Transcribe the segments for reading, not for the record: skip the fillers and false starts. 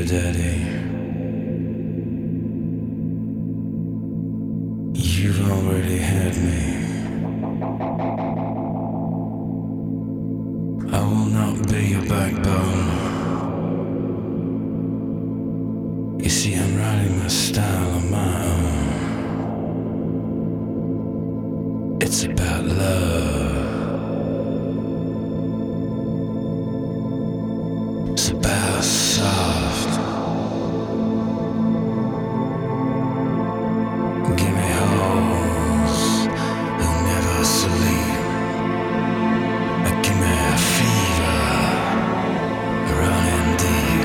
daddy. You've already had me. I will not be your backbone. You see, I'm writing my style on my own. It's about love. It's about soft. Give me holes who never sleep. Give me a fever running deep.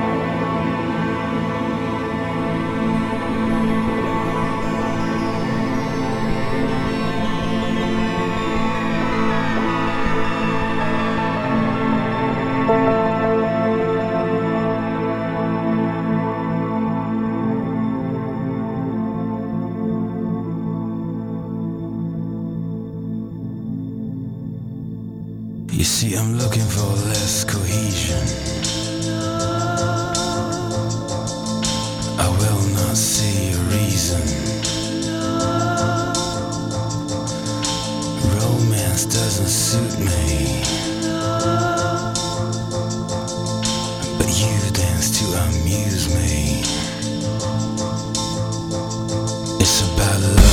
You see, I'm looking for less cohesion. I will not see a reason. Romance doesn't suit me, but you dance to amuse me. It's about love.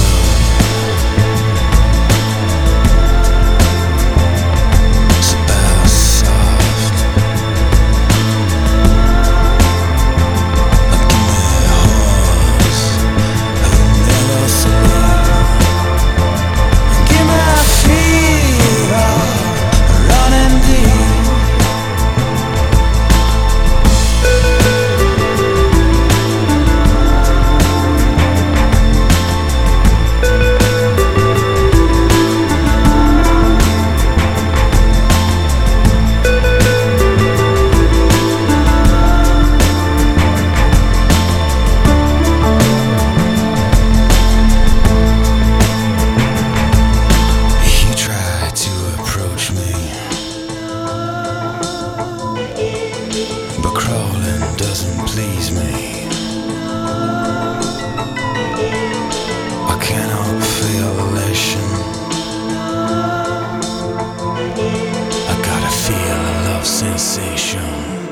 But crawling doesn't please me. I cannot feel elation. I gotta feel a love sensation.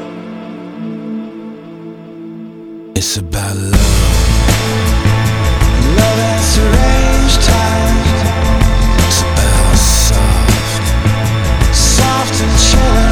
It's about love. Love and strange time. It's about soft, soft and chilling.